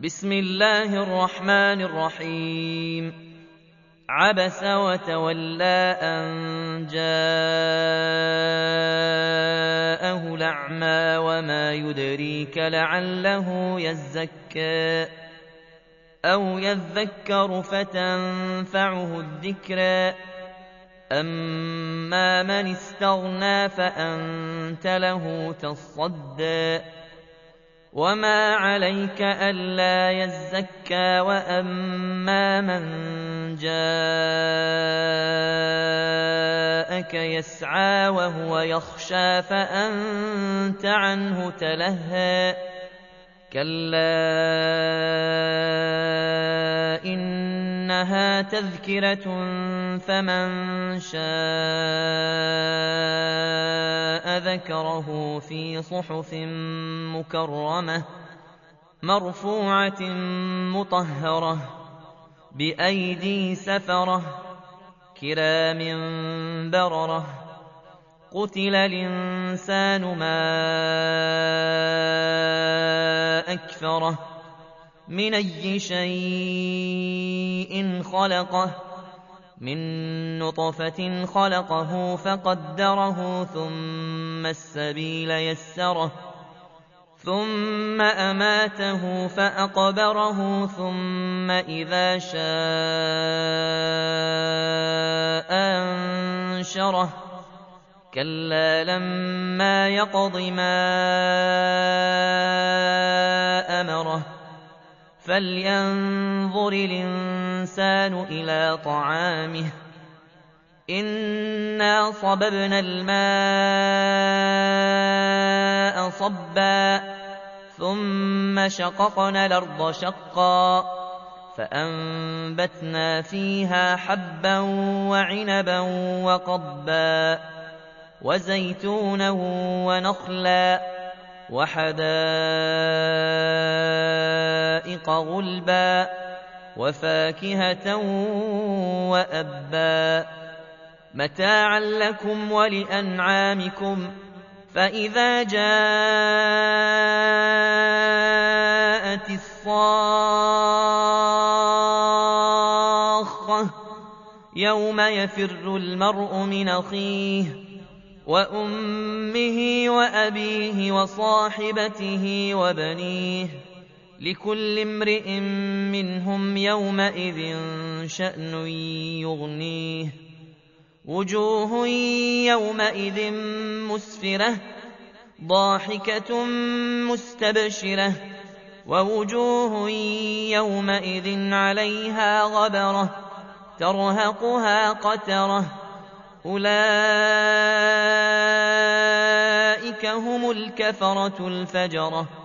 بسم الله الرحمن الرحيم. عبس وتولى أن جاءه الأعمى وما يدريك لعله يزكى أو يذكر فتنفعه الذكرى أما من استغنى فأنت له تصدى وما عليك ألا يزكى وأما من جاءك يسعى وهو يخشى فأنت عنه تلهى كلا إنها تذكرة فمن شاء ذكره في صحف مكرمة مرفوعة مطهرة بأيدي سفرة كرام بررة قتل الإنسان ما أكفره من أي شيء خلقه من نطفة خلقه فقدره ثم السبيل يسره ثم أماته فأقبره ثم إذا شاء أنشره كلا لما يقض ما أمره فلينظر الإنسان إلى طعامه إنا صببنا الماء صبا ثم شققنا الأرض شقا فأنبتنا فيها حبا وعنبا وقضبا وزيتونا ونخلا وحدائق غلبا وفاكهة وأبا متاعا لكم ولأنعامكم فإذا جاءت الصاخة يوم يفر المرء من أخيه وأمه وأبيه وصاحبته وبنيه لكل امرئ منهم يومئذ شأن يغنيه وجوه يومئذ مسفرة ضاحكة مستبشرة ووجوه يومئذ عليها غبرة ترهقها قترة أولئك هم الكفرة الفجرة